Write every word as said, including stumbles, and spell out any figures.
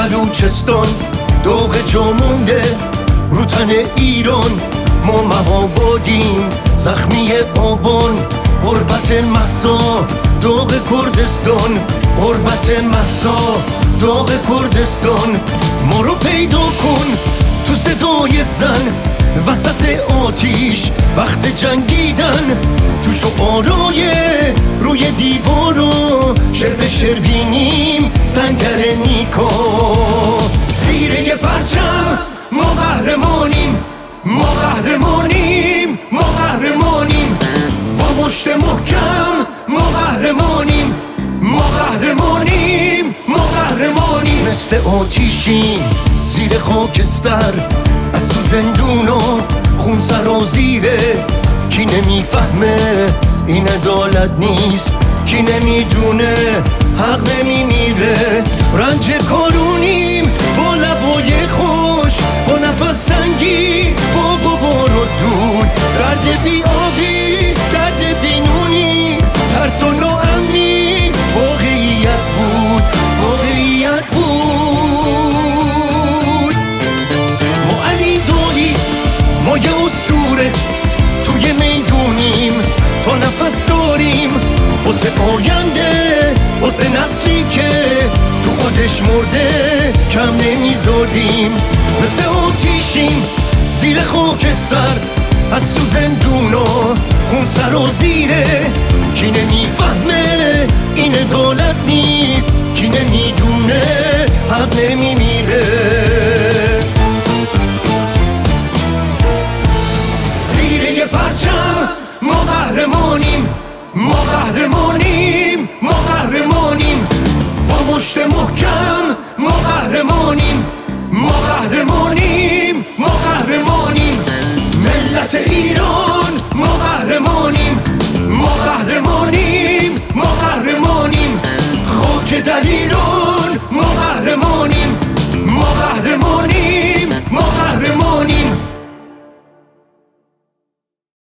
بلوچستان دوغ جا مونده رو تن ایران، ما مهابادیم زخمی آبان. غربت مهسا داغ کردستان، غربت مهسا داغ کردستان. ما رو پیدا کن تو صدای زن وسط آتیش وقت جنگیدن، تو شعارای روی دیوارا شعر به شروینیم سنگر نیکا. زیر یه پرچم ما قهرمانیم، ما قهرمانیم، ما قهرمانیم. با مشت محکم ما قهرمانیم، ما قهرمانیم، ما قهرمانیم. مثل آتیشیم زیر خاکستر، از تو زندونا خون سرازیره. کی نمیفهمه این عدالت نیست، کی نمیدونه حق نمیمیره. رنج کارونیم با لبای خوش، با نفس سنگی، با غبار و دود. درد بی آبی، درد بی نونی، ترس و ناامنی واقعیت بود، واقعیت بود. ما علی دایی، ما یه اسطوره توی میدونیم، تا نفس داریم واسه آینده، واسه نسلی که تو خودش مرده کم نمیذاریم. مثل آتیشیم زیر خاکستر، از تو زندونا خون سرازیره. کی نمیفهمه این عدالت نیست، کی نمیدونه حق نمیمیره. زیر یه پرچم ما قهرمانیم، ما قهرمانیم، ما قهرمانیم. با مشت محکم ما قهرمانیم، ما قهرمانیم، ما قهرمانیم. ملت ایران ما قهرمانیم، ما قهرمانیم، ما قهرمانیم. خاک دلیران